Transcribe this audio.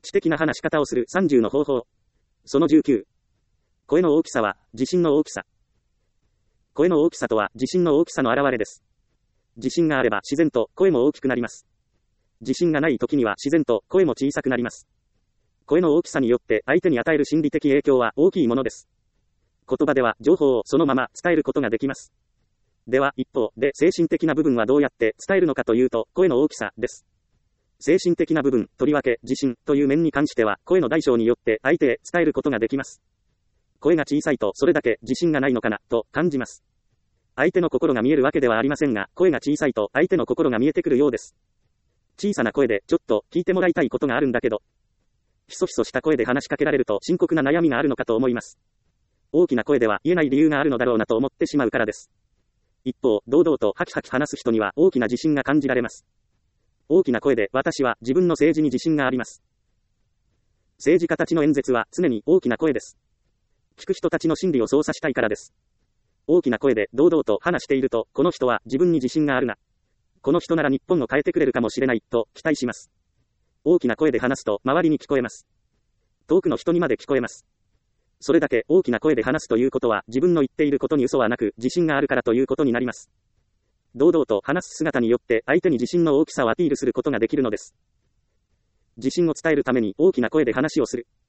知的な話し方をする30の方法。その19。声の大きさは自信の大きさ。声の大きさとは自信の大きさの表れです。自信があれば自然と声も大きくなります。自信がない時には自然と声も小さくなります。声の大きさによって相手に与える心理的影響は大きいものです。言葉では情報をそのまま伝えることができます。では一方で精神的な部分はどうやって伝えるのかというと、声の大きさです。精神的な部分、とりわけ自信という面に関しては声の大小によって相手へ伝えることができます。声が小さいとそれだけ自信がないのかなと感じます。相手の心が見えるわけではありませんが、声が小さいと相手の心が見えてくるようです。小さな声でちょっと聞いてもらいたいことがあるんだけど、ひそひそした声で話しかけられると深刻な悩みがあるのかと思います。大きな声では言えない理由があるのだろうなと思ってしまうからです。一方、堂々とハキハキ話す人には大きな自信が感じられます。大きな声で私は自分の政治に自信があります。政治家たちの演説は常に大きな声です。聞く人たちの心理を操作したいからです。大きな声で堂々と話していると、この人は自分に自信があるな。この人なら日本を変えてくれるかもしれないと期待します。大きな声で話すと周りに聞こえます。遠くの人にまで聞こえます。それだけ大きな声で話すということは自分の言っていることに嘘はなく自信があるからということになります。堂々と話す姿によって相手に自信の大きさをアピールすることができるのです。自信を伝えるために大きな声で話をする。